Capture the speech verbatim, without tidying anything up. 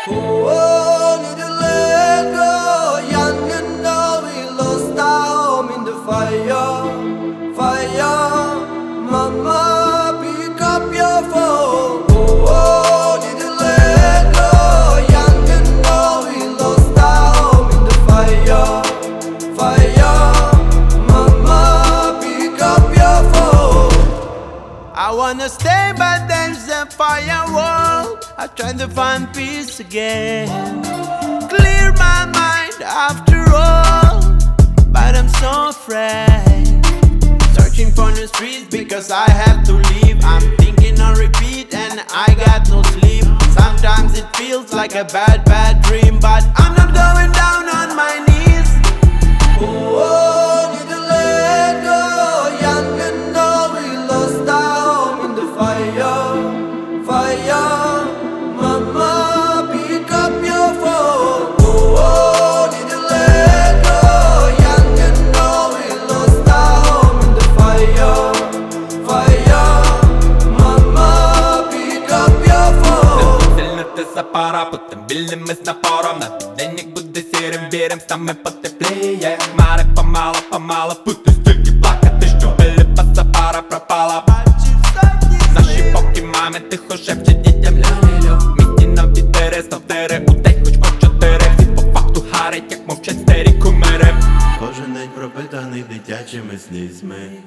Oh, need to let go. Young and now we lost our home in the fire, fire. Mama, pick up your phone. Oh, need to let go. Young and now we lost our home in the fire, fire. Mama, pick up your phone. I wanna stay, but there's a firewall. I try to find peace again, clear my mind after all, but I'm so afraid. Searching for the streets because I have to leave. I'm thinking on repeat and I got no sleep. Sometimes it feels like a bad, bad dream, but I'm not going down on my knees. Oh, need to let go. Young and old, we lost our home in the fire, fire. Mama, pick up your phone. Oh, need to let go. Young and old, we lost our home in the fire, fire. Mama, pick up your phone. Силната са пара, пътем билим с напора. На денник буде сирен вирем, стаме път е плея. Маре па-мала, па-мала, пъте стъки плакате, що били па са пара, пропала. Наши поки маме тихо шепче дітям ля-ля-ля. Міті нам підбере, ставтере, утей хоч по-чотири. Всі по факту харять, як мовчать старі кумири. Кожен день пропитаний дитячими слізьми.